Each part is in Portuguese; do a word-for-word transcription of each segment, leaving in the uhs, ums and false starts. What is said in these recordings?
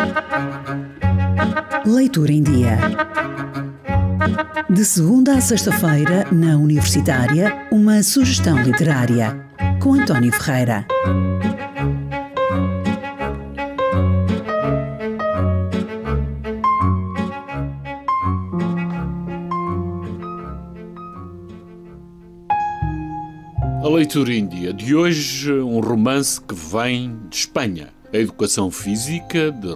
Leitura em Dia. De segunda a sexta-feira, na Universitária, uma sugestão literária, com António Ferreira. A leitura em dia de hoje, um romance que vem de Espanha. A Educação Física, de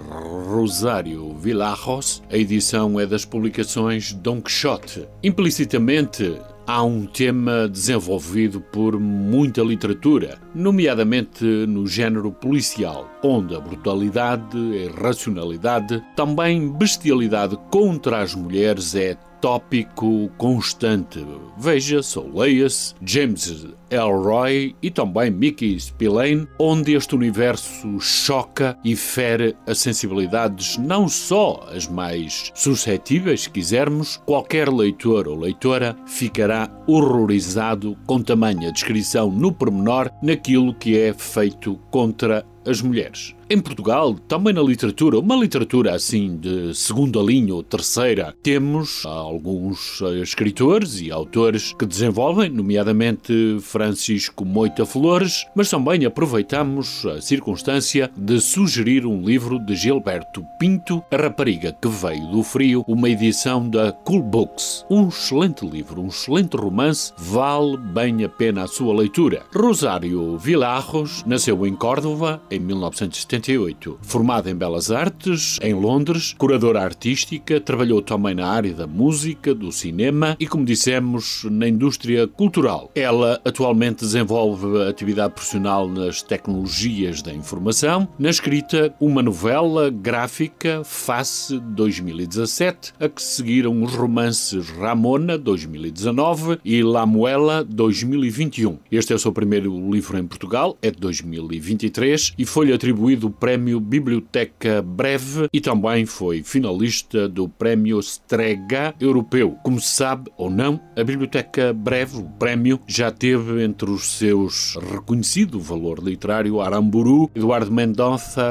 Rosário Villarros. A edição é das publicações Dom Quixote. Implicitamente, há um tema desenvolvido por muita literatura, nomeadamente no género policial, onde a brutalidade, a irracionalidade, também bestialidade contra as mulheres é tópico constante. Veja-se ou leia-se James Ellroy e também Mickey Spillane, onde este universo choca e fere as sensibilidades, não só as mais suscetíveis, se quisermos. Qualquer leitor ou leitora ficará horrorizado com tamanha descrição no pormenor naquilo que é feito contra as mulheres. Em Portugal, também na literatura, uma literatura assim de segunda linha ou terceira, temos alguns escritores e autores que desenvolvem, nomeadamente Francisco Moita Flores, mas também aproveitamos a circunstância de sugerir um livro de Gilberto Pinto, A Rapariga que Veio do Frio, uma edição da Cool Books. Um excelente livro, um excelente romance, vale bem a pena a sua leitura. Rosário Villarros nasceu em Córdoba em mil novecentos e setenta e oito. Formada em Belas Artes, em Londres, curadora artística, trabalhou também na área da música, do cinema e, como dissemos, na indústria cultural. Ela atualmente desenvolve atividade profissional nas tecnologias da informação, na escrita, uma novela gráfica, Face, dois mil e dezassete, a que seguiram os romances Ramona, dois mil e dezanove, e La Muela, dois mil e vinte e um. Este é o seu primeiro livro em Portugal, é de dois mil e vinte e três, e foi-lhe atribuído o Prémio Biblioteca Breve e também foi finalista do Prémio Strega Europeu. Como se sabe ou não, a Biblioteca Breve, o prémio, já teve entre os seus reconhecido valor literário Aramburu, Eduardo Mendonça,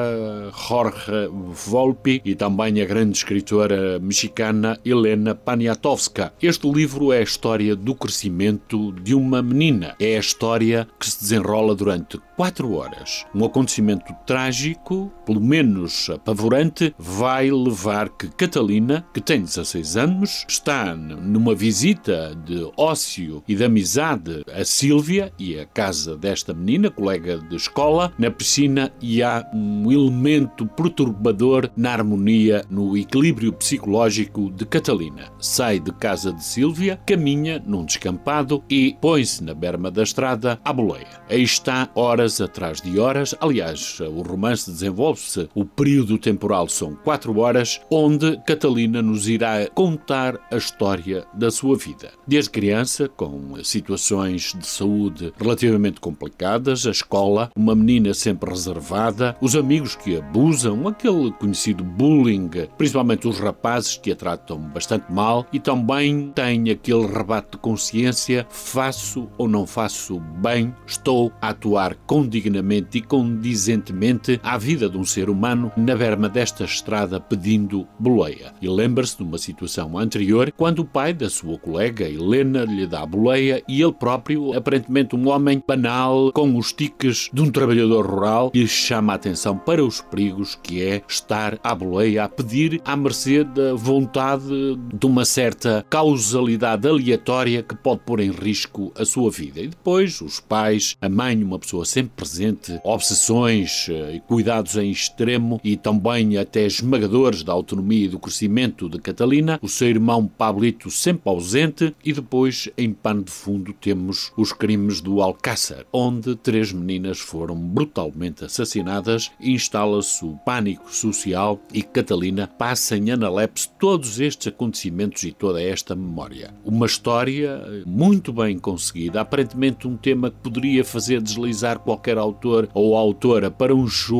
Jorge Volpi e também a grande escritora mexicana Elena Poniatowska. Este livro é a história do crescimento de uma menina. É a história que se desenrola durante quatro horas. Um acontecimento trágico, pelo menos apavorante, vai levar que Catalina, que tem dezasseis anos, está numa visita de ócio e de amizade a Sílvia e a casa desta menina, colega de escola, na piscina, e há um elemento perturbador na harmonia, no equilíbrio psicológico de Catalina. Sai de casa de Sílvia, caminha num descampado e põe-se na berma da estrada à boleia. Aí está, horas atrás de horas. Aliás, o romance desenvolve-se, o período temporal são quatro horas, onde Catalina nos irá contar a história da sua vida. Desde criança, com situações de saúde relativamente complicadas, a escola, uma menina sempre reservada, os amigos que abusam, aquele conhecido bullying, principalmente os rapazes que a tratam bastante mal, e também tem aquele rebate de consciência: faço ou não faço bem, estou a atuar condignamente e condizentemente à vida de um ser humano na berma desta estrada pedindo boleia. E lembra-se de uma situação anterior, quando o pai da sua colega Helena lhe dá a boleia e ele próprio, aparentemente um homem banal, com os tiques de um trabalhador rural, lhe chama a atenção para os perigos que é estar à boleia, a pedir à mercê da vontade de uma certa causalidade aleatória que pode pôr em risco a sua vida. E depois os pais, a mãe, uma pessoa sempre presente, obsessões e cuidados em extremo e também até esmagadores da autonomia e do crescimento de Catalina, o seu irmão Pablito sempre ausente, e depois em pano de fundo temos os crimes do Alcácer, onde três meninas foram brutalmente assassinadas. Instala-se o pânico social e Catalina passa em analepse todos estes acontecimentos e toda esta memória. Uma história muito bem conseguida, aparentemente um tema que poderia fazer deslizar qualquer autor ou autora para um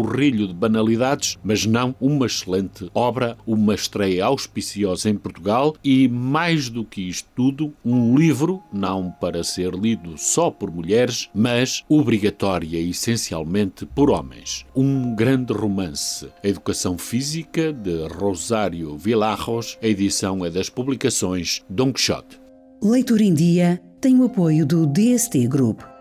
chorrilho de banalidades, mas não uma excelente obra, uma estreia auspiciosa em Portugal e, mais do que isto tudo, um livro, não para ser lido só por mulheres, mas obrigatória essencialmente por homens. Um grande romance, A Educação Física, de Rosário Villarros, a edição é das publicações Dom Quixote. Leitura em Dia tem o apoio do D S T Group.